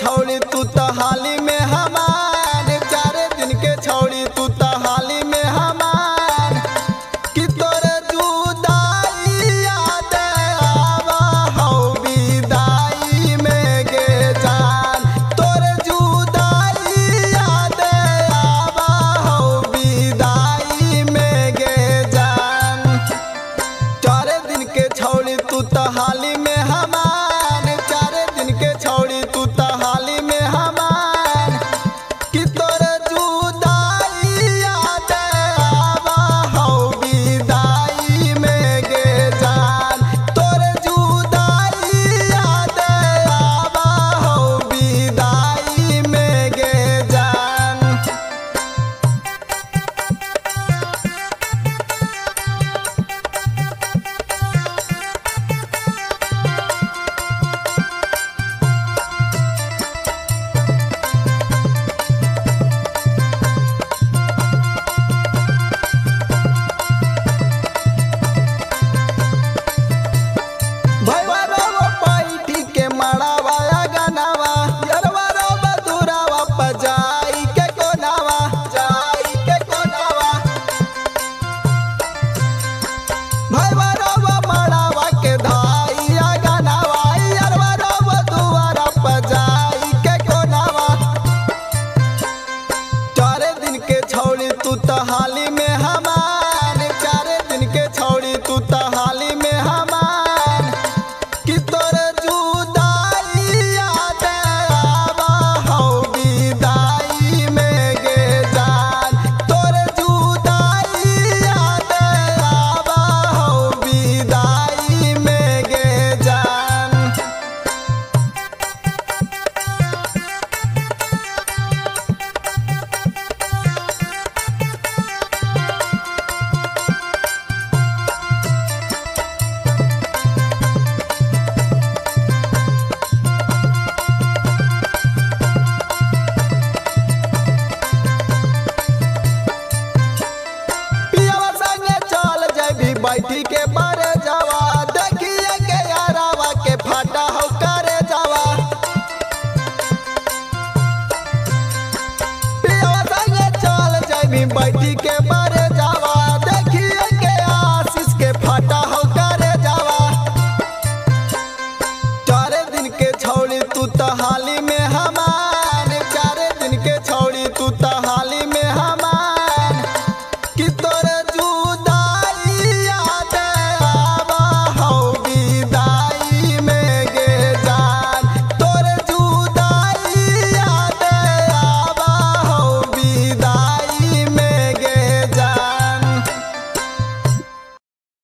छौड़ी तू तो हाली में हमार, 4 दिन के छौड़ी तू तो हाली में हमार। कि तोरे जुदाई याद आवा हौ विदाई में गे जान, तोरे जुदाई याद आवा हौ विदाई में गे जान। 4 दिन के छौड़ी तू तो हाली में हमार, 4 दिन के छौड़ी तू तो हाली में हमार। कि तोरे जुदाई याद आवा हौ विदाई में गे जान, तोरे जुदाई याद आवा हौ विदाई में गे जान। भैया रोवा पैठी के मड़ावा गनावा, यरवा रोवा दुरावा पजाई के कोनावा, जाई के कोनावा। भैया रोवा मड़ावा के धाई गनावा, यरवा रोवा दुआरा पजाई के कोनावा। 4 दिन के छौड़ी तू तो हाली में हमार, 4 दिन के छौड़ी तू तो हाली में हमार। कि तोरे जुदाई याद आवा हौ विदाई में गे जान, तोरे जुदाई याद आवा हौ विदाई में गे जान। पियावा संगे चल जबी बैठी के बारे जावा, देखिए के यारावा के फाटा हो करे जावा। पियावा संगे चल जबी बैठी के बारे जावा, देखिए के आशीष के फाटा हो करे जावा। 4 दिन के छौड़ी तू तो हाल